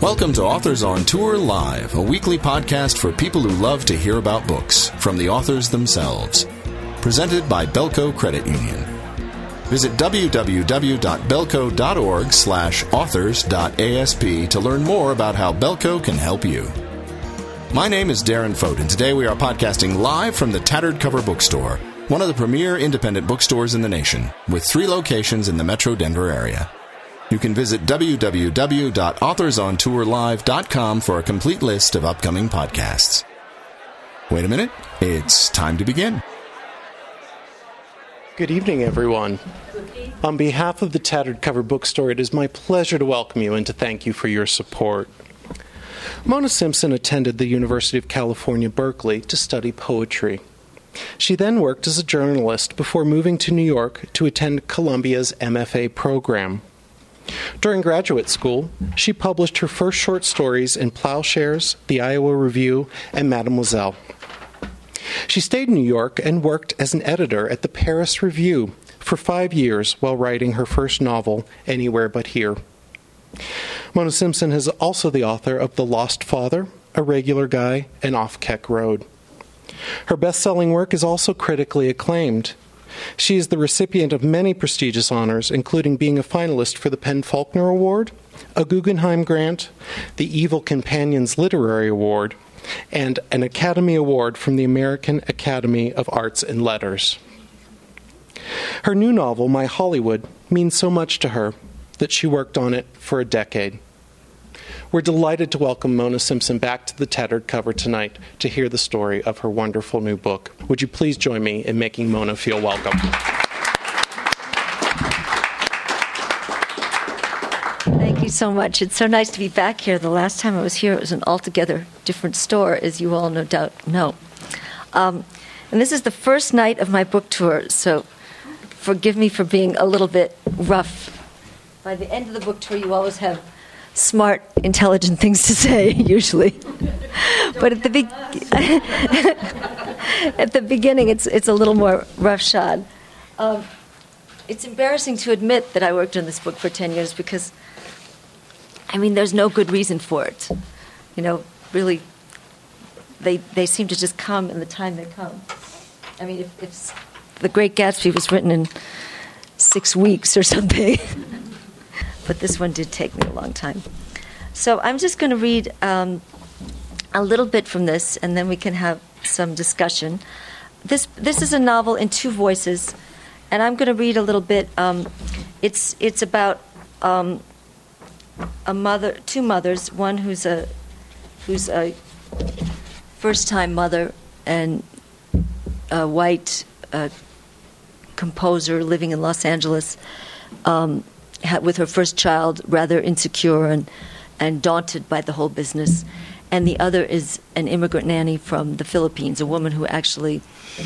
Welcome to Authors on Tour Live, a weekly podcast for people who love to hear about books from the authors themselves. Presented by Belco Credit Union. Visit www.belco.org/authors.asp to learn more about how Belco can help you. My name is Darren Fote, and today we are podcasting live from the Tattered Cover Bookstore, one of the premier independent bookstores in the nation, with 3 locations in the Metro Denver area. You can visit www.authorsontourlive.com for a complete list of upcoming podcasts. Wait a minute, it's time to begin. Good evening, everyone. On behalf of the Tattered Cover Bookstore, it is my pleasure to welcome you and to thank you for your support. Mona Simpson attended the University of California, Berkeley to study poetry. She then worked as a journalist before moving to New York to attend Columbia's MFA program. During graduate school, she published her first short stories in Plowshares, the Iowa Review, and Mademoiselle. She stayed in New York and worked as an editor at the Paris Review for 5 years while writing her first novel, Anywhere But Here. Mona Simpson is also the author of The Lost Father, A Regular Guy, and Off Keck Road. Her best-selling work is also critically acclaimed. She is the recipient of many prestigious honors, including being a finalist for the PEN/Faulkner Award, a Guggenheim Grant, the Evil Companions Literary Award, and an Academy Award from the American Academy of Arts and Letters. Her new novel, My Hollywood, means so much to her that she worked on it for a decade. We're delighted to welcome Mona Simpson back to the Tattered Cover tonight to hear the story of her wonderful new book. Would you please join me in making Mona feel welcome? Thank you so much. It's so nice to be back here. The last time I was here, it was an altogether different store, as you all no doubt know. And this is the first night of my book tour, so forgive me for being a little bit rough. By the end of the book tour, you always have smart, intelligent things to say, usually. But at the beginning, it's a little more roughshod. It's embarrassing to admit that I worked on this book for 10 years because, there's no good reason for it. Really, they seem to just come in the time they come. If The Great Gatsby was written in 6 weeks or something. But this one did take me a long time. So I'm just going to read a little bit from this, and then we can have some discussion. This is a novel in 2 voices, and I'm going to read a little bit. It's about two mothers, one who's a first-time mother and a white composer living in Los Angeles. With her first child, rather insecure and daunted by the whole business. And the other is an immigrant nanny from the Philippines, a woman who actually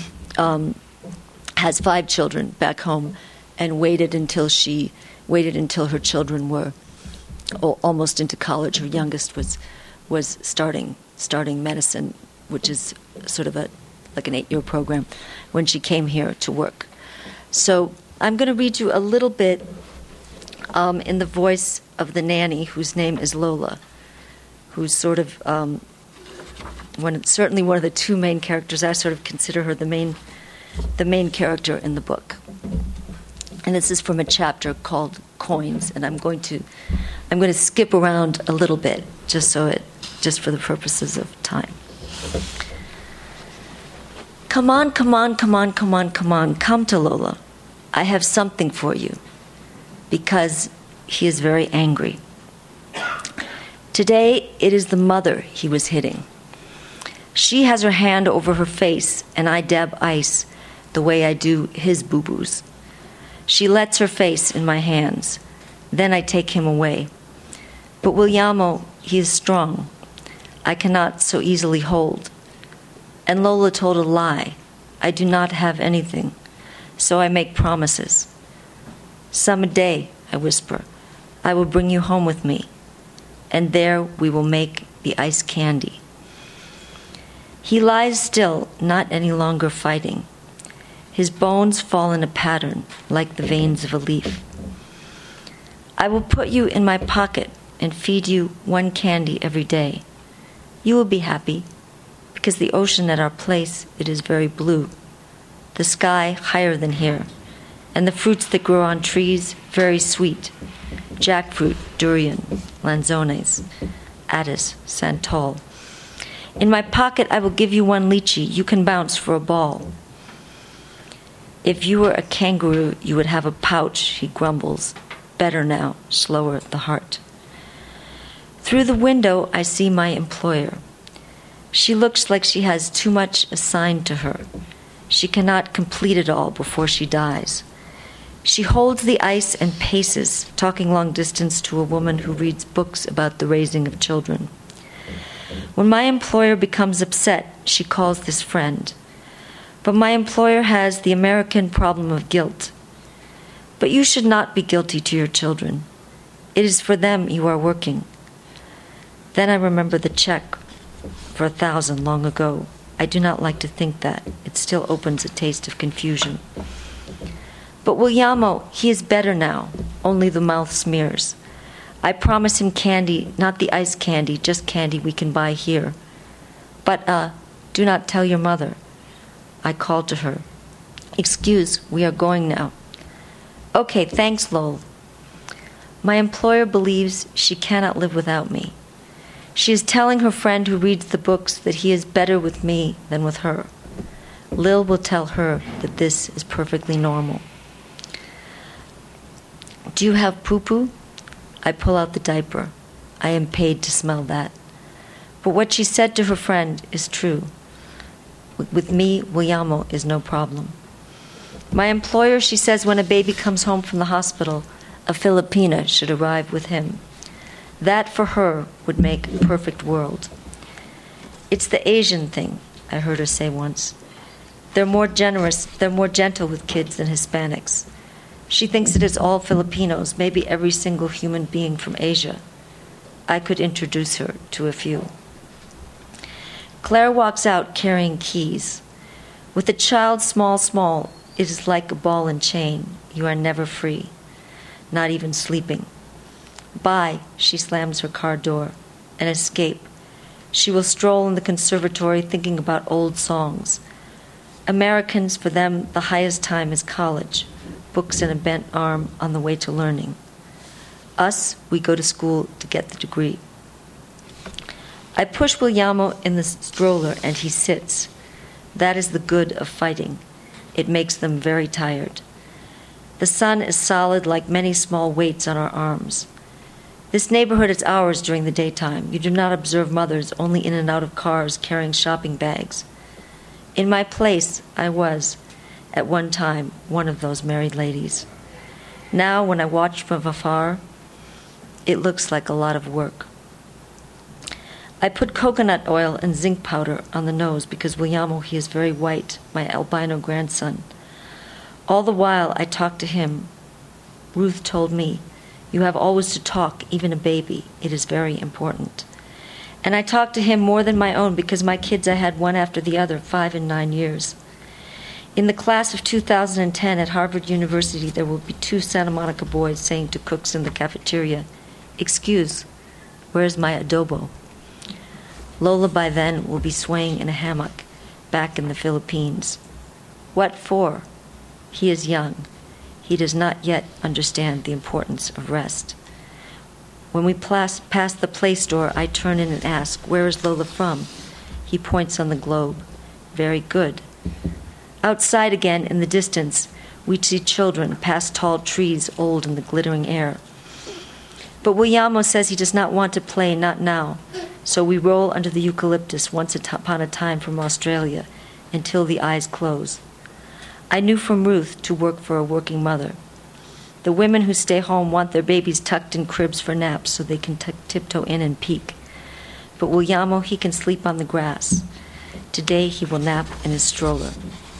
has 5 children back home and waited until her children were almost into college. Her youngest was starting medicine, which is sort of like an 8-year program, when she came here to work. So I'm going to read you a little bit in the voice of the nanny, whose name is Lola, who's sort of certainly one of the 2 main characters. I sort of consider her the main character in the book. And this is from a chapter called Coins, and I'm going to skip around a little bit just for the purposes of time. Come on, come on, come on, come on, come on, come to Lola. I have something for you. Because he is very angry. Today, it is the mother he was hitting. She has her hand over her face, and I dab ice the way I do his boo-boos. She lets her face in my hands. Then I take him away. But Williamo, he is strong. I cannot so easily hold. And Lola told a lie. I do not have anything, so I make promises. Some day, I whisper, I will bring you home with me, and there we will make the ice candy. He lies still, not any longer fighting. His bones fall in a pattern like the veins of a leaf. I will put you in my pocket and feed you one candy every day. You will be happy, because the ocean at our place, it is very blue. The sky higher than here, and the fruits that grow on trees very sweet. Jackfruit, durian, lanzones, addis, santol. In my pocket I will give you one lychee. You can bounce for a ball. If you were a kangaroo, you would have a pouch, he grumbles. Better now, slower the heart. Through the window I see my employer. She looks like she has too much assigned to her. She cannot complete it all before she dies. She holds the ice and paces, talking long distance to a woman who reads books about the raising of children. When my employer becomes upset, she calls this friend. But my employer has the American problem of guilt. But you should not be guilty to your children. It is for them you are working. Then I remember the check for 1,000 long ago. I do not like to think that. It still opens a taste of confusion. But Williamo, he is better now. Only the mouth smears. I promise him candy, not the ice candy, just candy we can buy here. But, do not tell your mother. I called to her. Excuse, we are going now. Okay, thanks, Lowell. My employer believes she cannot live without me. She is telling her friend who reads the books that he is better with me than with her. Lil will tell her that this is perfectly normal. Do you have poo-poo? I pull out the diaper. I am paid to smell that. But what she said to her friend is true. With me, Williamo is no problem. My employer, she says, when a baby comes home from the hospital, a Filipina should arrive with him. That, for her, would make a perfect world. It's the Asian thing, I heard her say once. They're more generous, they're more gentle with kids than Hispanics. She thinks it is all Filipinos, maybe every single human being from Asia. I could introduce her to a few. Claire walks out carrying keys. With a child small, it is like a ball and chain. You are never free, not even sleeping. Bye, she slams her car door. An escape. She will stroll in the conservatory thinking about old songs. Americans, for them, the highest time is college. Books in a bent arm on the way to learning. Us, we go to school to get the degree. I push Williamo in the stroller and he sits. That is the good of fighting. It makes them very tired. The sun is solid like many small weights on our arms. This neighborhood is ours during the daytime. You do not observe mothers only in and out of cars carrying shopping bags. In my place, I was, at one time, one of those married ladies. Now, when I watch from afar, it looks like a lot of work. I put coconut oil and zinc powder on the nose because Williamo, he is very white, my albino grandson. All the while I talk to him. Ruth told me, you have always to talk, even a baby. It is very important. And I talk to him more than my own because my kids I had one after the other, 5 and 9 years. In the class of 2010 at Harvard University, there will be 2 Santa Monica boys saying to cooks in the cafeteria, "Excuse, where's my adobo?" Lola by then will be swaying in a hammock back in the Philippines. What for? He is young. He does not yet understand the importance of rest. When we pass the Play Store, I turn in and ask, "Where is Lola from?" He points on the globe. Very good. Outside again, in the distance, we see children past tall trees old in the glittering air. But Williamo says he does not want to play, not now. So we roll under the eucalyptus once upon a time from Australia until the eyes close. I knew from Ruth to work for a working mother. The women who stay home want their babies tucked in cribs for naps so they can tiptoe in and peek. But Williamo, he can sleep on the grass. Today he will nap in his stroller.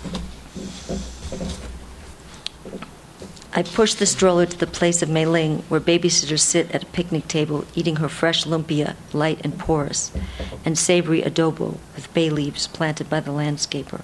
I push the stroller to the place of Mei Ling, where babysitters sit at a picnic table eating her fresh lumpia, light and porous, and savory adobo with bay leaves planted by the landscaper.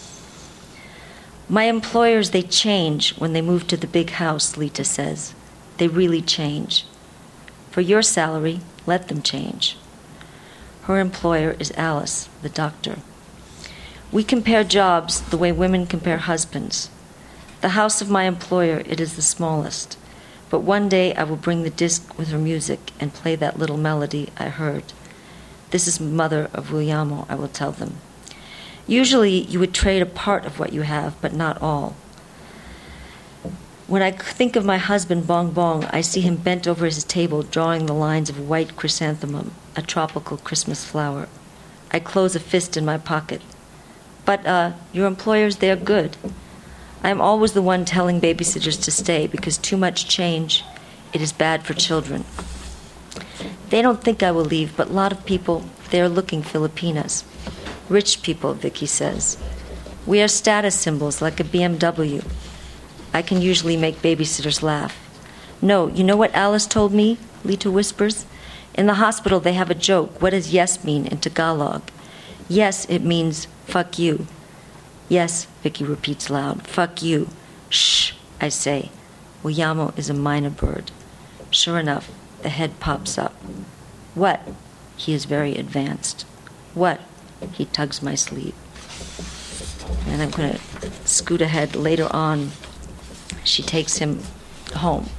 My employers, they change when they move to the big house, Lita says. They really change. For your salary, let them change. Her employer is Alice, the doctor. We compare jobs the way women compare husbands. The house of my employer, it is the smallest. But one day I will bring the disc with her music and play that little melody I heard. This is mother of Guglielmo, I will tell them. Usually you would trade a part of what you have, but not all. When I think of my husband, Bong Bong, I see him bent over his table drawing the lines of white chrysanthemum, a tropical Christmas flower. I close a fist in my pocket. But, your employers, they're good. I am always the one telling babysitters to stay because too much change, it is bad for children. They don't think I will leave, but a lot of people, they are looking Filipinas. Rich people, Vicky says. We are status symbols like a BMW. I can usually make babysitters laugh. No, you know what Alice told me? Lita whispers. In the hospital they have a joke. What does yes mean in Tagalog? Yes, it means fuck you. Yes, Vicky repeats loud. Fuck you. Shh, I say. Guglielmo is a mynah bird. Sure enough, the head pops up. What? He is very advanced. What? He tugs my sleeve. And I'm going to scoot ahead. Later on, she takes him home.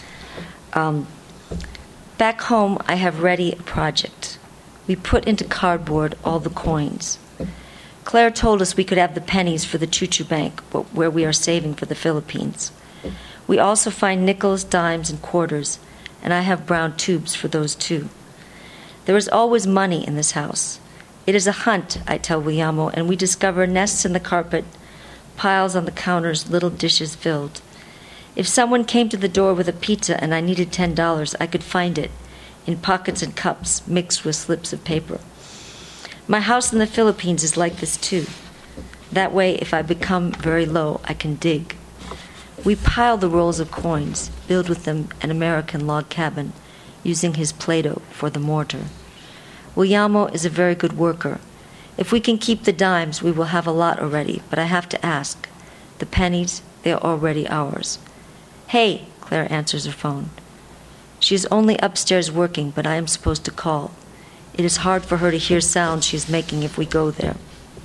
Back home, I have ready a project. We put into cardboard all the coins. Claire told us we could have the pennies for the Choo Choo Bank, where we are saving for the Philippines. We also find nickels, dimes, and quarters, and I have brown tubes for those too. There is always money in this house. It is a hunt, I tell Guglielmo, and we discover nests in the carpet, piles on the counters, little dishes filled. If someone came to the door with a pizza and I needed $10, I could find it in pockets and cups mixed with slips of paper. My house in the Philippines is like this too. That way, if I become very low, I can dig. We pile the rolls of coins, build with them an American log cabin, using his Play-Doh for the mortar. Guglielmo is a very good worker. If we can keep the dimes, we will have a lot already, but I have to ask. The pennies, they are already ours. Hey, Claire answers her phone. She is only upstairs working, but I am supposed to call. It is hard for her to hear sounds she is making if we go there.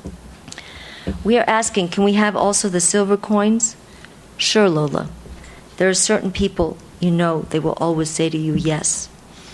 We are asking, can we have also the silver coins? Sure, Lola. There are certain people, you know, they will always say to you yes.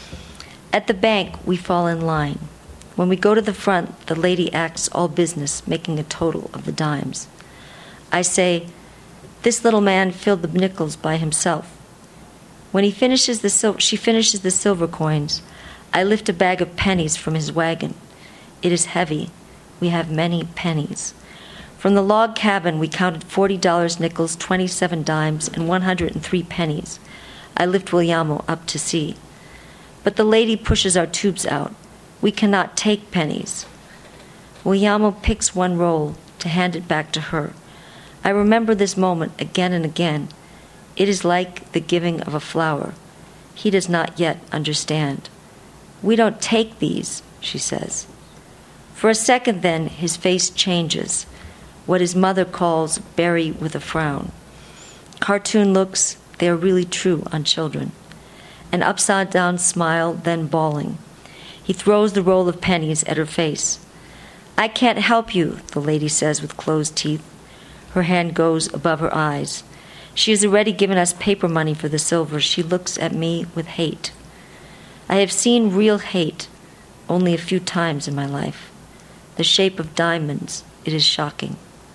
At the bank, we fall in line. When we go to the front, the lady acts all business, making a total of the dimes. I say, this little man filled the nickels by himself. When she finishes the silver coins, I lift a bag of pennies from his wagon. It is heavy. We have many pennies. From the log cabin, we counted $40 nickels, 27 dimes, and 103 pennies. I lift Guglielmo up to see. But the lady pushes our tubes out. We cannot take pennies. Guglielmo picks one roll to hand it back to her. I remember this moment again and again. It is like the giving of a flower. He does not yet understand. We don't take these, she says. For a second then, his face changes, what his mother calls berry with a frown. Cartoon looks, they are really true on children. An upside-down smile, then bawling. He throws the roll of pennies at her face. I can't help you, the lady says with closed teeth. Her hand goes above her eyes. She has already given us paper money for the silver. She looks at me with hate. I have seen real hate only a few times in my life. The shape of diamonds, it is shocking.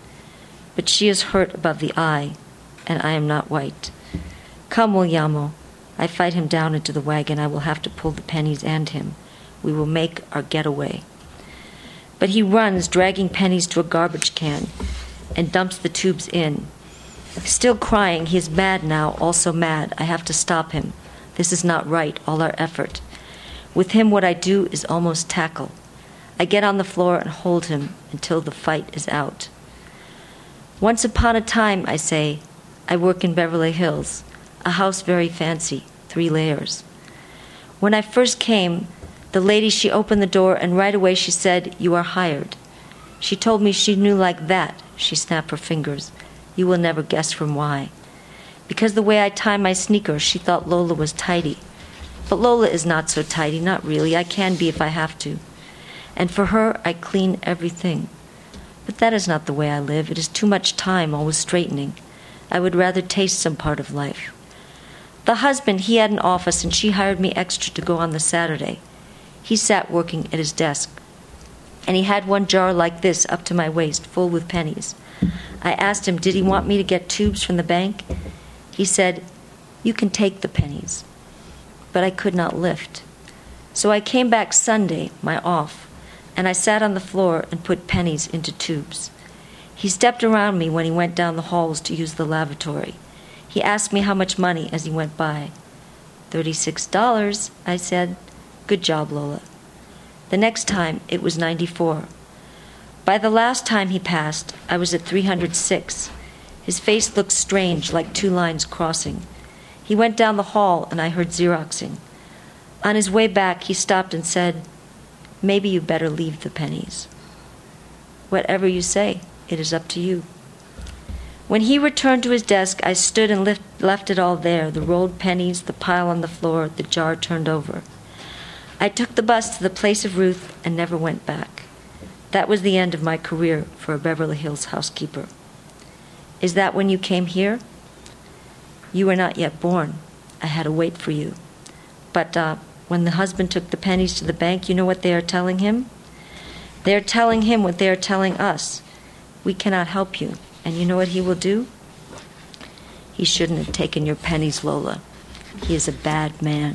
But she is hurt above the eye, and I am not white. Come, Guglielmo. I fight him down into the wagon. I will have to pull the pennies and him. We will make our getaway. But he runs, dragging pennies to a garbage can, and dumps the tubes in. Still crying, he is mad now, also mad. I have to stop him. This is not right, all our effort. With him, what I do is almost tackle. I get on the floor and hold him until the fight is out. Once upon a time, I say, I work in Beverly Hills, a house very fancy, 3 layers. When I first came, the lady, she opened the door, and right away she said, you are hired. She told me she knew like that. She snapped her fingers. You will never guess from why. Because the way I tie my sneakers, she thought Lola was tidy. But Lola is not so tidy, not really. I can be if I have to. And for her, I clean everything. But that is not the way I live. It is too much time always straightening. I would rather taste some part of life. The husband, he had an office, and she hired me extra to go on the Saturday. He sat working at his desk, and he had one jar like this up to my waist, full with pennies. I asked him, did he want me to get tubes from the bank? He said, you can take the pennies. But I could not lift. So I came back Sunday, my off, and I sat on the floor and put pennies into tubes. He stepped around me when he went down the halls to use the lavatory. He asked me how much money as he went by. $36, I said. Good job, Lola. The next time, it was 94. By the last time he passed, I was at 306. His face looked strange, like two lines crossing. He went down the hall, and I heard Xeroxing. On his way back, he stopped and said, maybe you better leave the pennies. Whatever you say, it is up to you. When he returned to his desk, I stood and left it all there, the rolled pennies, the pile on the floor, the jar turned over. I took the bus to the place of Ruth and never went back. That was the end of my career for a Beverly Hills housekeeper. Is that when you came here? You were not yet born. I had to wait for you. But when the husband took the pennies to the bank, you know what they are telling him? They are telling him what they are telling us. We cannot help you. And you know what he will do? He shouldn't have taken your pennies, Lola. He is a bad man.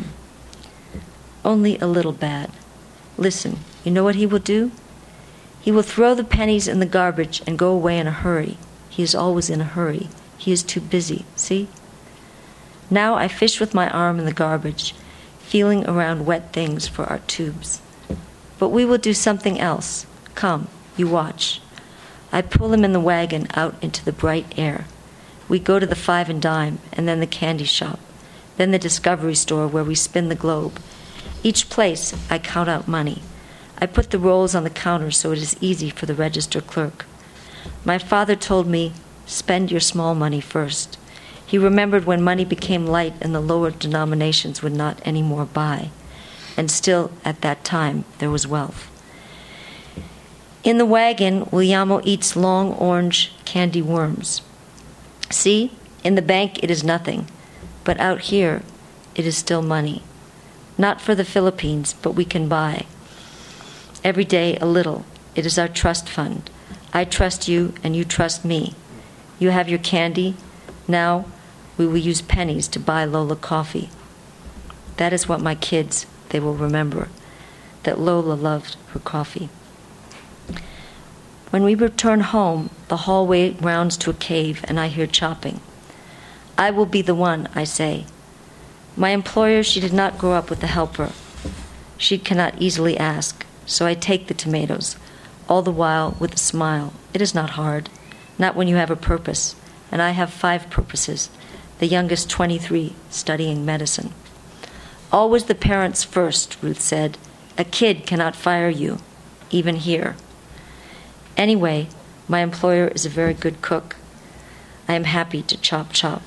Only a little bad. Listen, you know what he will do? He will throw the pennies in the garbage and go away in a hurry. He is always in a hurry. He is too busy, see? Now I fish with my arm in the garbage, feeling around wet things for our tubes. But we will do something else. Come, you watch. I pull him in the wagon out into the bright air. We go to the Five and Dime, and then the candy shop, then the Discovery store where we spin the globe. Each place, I count out money. I put the rolls on the counter so it is easy for the register clerk. My father told me, spend your small money first. He remembered when money became light and the lower denominations would not any more buy. And still, at that time, there was wealth. In the wagon, Guillermo eats long orange candy worms. See, in the bank it is nothing, but out here it is still money. Not for the Philippines, but we can buy. Every day a little. It is our trust fund. I trust you and you trust me. You have your candy. Now we will use pennies to buy Lola coffee. That is what my kids, they will remember, that Lola loved her coffee. When we return home, the hallway rounds to a cave and I hear chopping. I will be the one, I say. My employer, she did not grow up with a helper. She cannot easily ask, so I take the tomatoes, all the while with a smile. It is not hard, not when you have a purpose, and I have 5 purposes, the youngest 23, studying medicine. Always the parents first, Ruth said. A kid cannot fire you, even here. Anyway, my employer is a very good cook. I am happy to chop.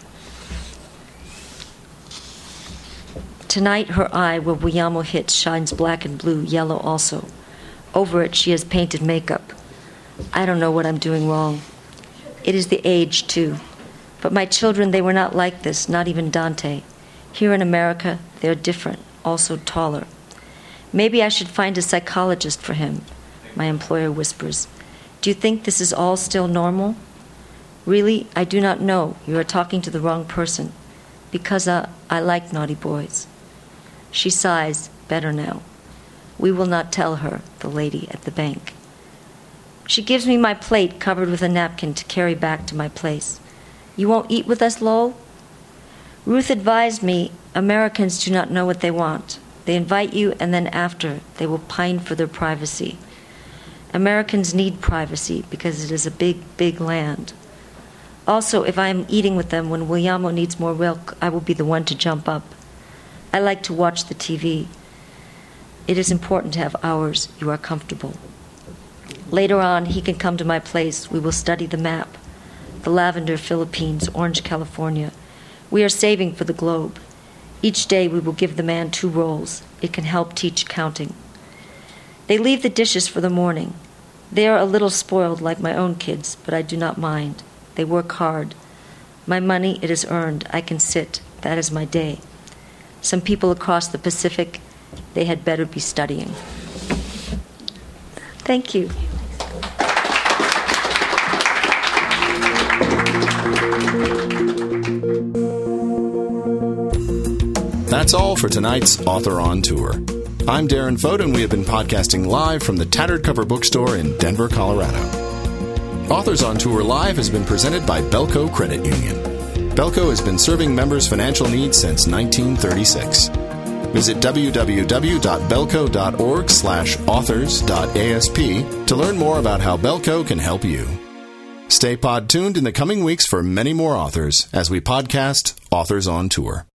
Tonight her eye where Guillermo hits shines black and blue, yellow also. Over it she has painted makeup. I don't know what I'm doing wrong. It is the age, too. But my children, they were not like this, not even Dante. Here in America, they're different, also taller. Maybe I should find a psychologist for him, my employer whispers. Do you think this is all still normal? Really, I do not know. You are talking to the wrong person. Because I like naughty boys. She sighs, better now. We will not tell her, the lady at the bank. She gives me my plate covered with a napkin to carry back to my place. You won't eat with us, Lowell? Ruth advised me Americans do not know what they want. They invite you, and then after, they will pine for their privacy. Americans need privacy because it is a big, big land. Also, if I am eating with them when Guillermo needs more milk, I will be the one to jump up. I like to watch the TV. It is important to have hours you are comfortable. Later on, he can come to my place. We will study the map. The lavender Philippines, orange California. We are saving for the globe. Each day we will give the man 2 rolls. It can help teach counting. They leave the dishes for the morning. They are a little spoiled like my own kids, but I do not mind. They work hard. My money, it is earned. I can sit. That is my day. Some people across the Pacific, they had better be studying. Thank you. That's all for tonight's Author on Tour. I'm Darren Fote, and we have been podcasting live from the Tattered Cover Bookstore in Denver, Colorado. Authors on Tour Live has been presented by Belco Credit Union. Belco has been serving members' financial needs since 1936. Visit www.belco.org/authors.asp to learn more about how Belco can help you. Stay pod tuned in the coming weeks for many more authors as we podcast Authors on Tour.